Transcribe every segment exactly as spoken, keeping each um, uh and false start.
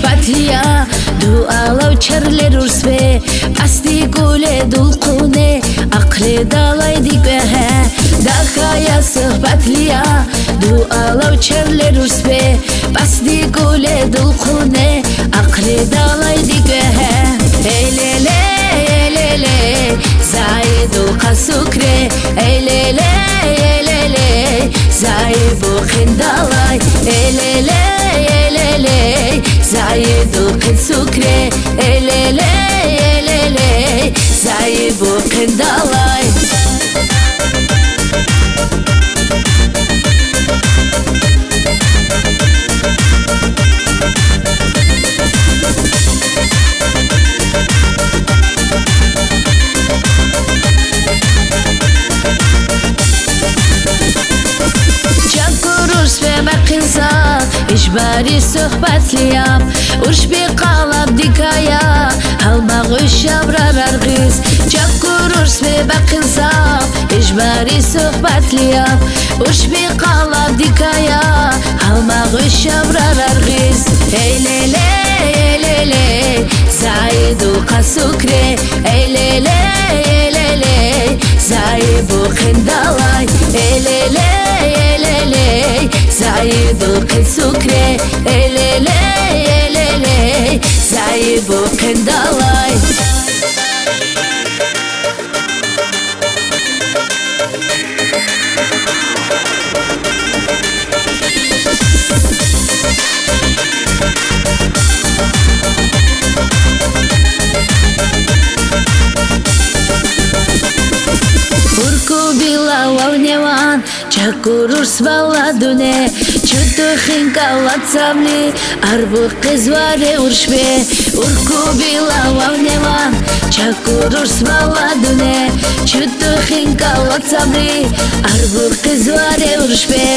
صحبتيا dualar çerler ursve Asti gule dulkune Akli dalaydik ve he Dakaya sıhbatliya dualar çerler ursve Asti gule dulkune Akli dalaydik ve he Eylele eylele Zaidu kasukre Eylele eylele Zaibu khindalay Eylele eylele Zaidu khindalay Eylele eylele Zaibu khindalay İşbari sohbetliyam Uş bir qalab dikaya Halmaq üş yavrar argız Çok kururs ve bakılsam İşbari sohbetliyam Uş bir qalab dikaya Halmaq üş yavrar argız Eylele eylele Zaidu kasukre Eylele eylele Zaibu khindalay Eylele eylele Zaibu khindukre Eylele eylele Zaibu khindalay Urku bila wawnewan Çakurur svaladune Çutu xinkalat samli Arbu qizvare urşbe Urku bila wawnewan Çakurur svaladune Çutu xinkalat samli Arbu qizvare urşbe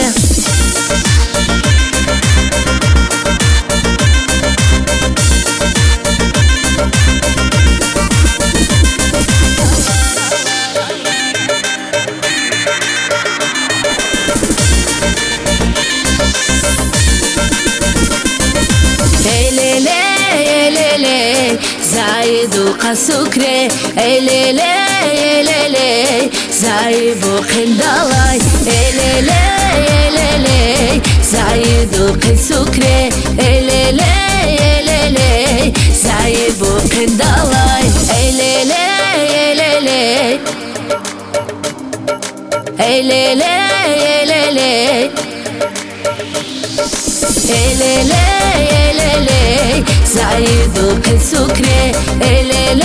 Eylele eylele Zaidu kasukre Eylele eylele Zaibu khindalay Eylele eylele Zaidu kasukre Eylele eylele Zaibu khindalay Eylele eylele Eylele eylele Eylele eylele Zaidu kasukre Eylele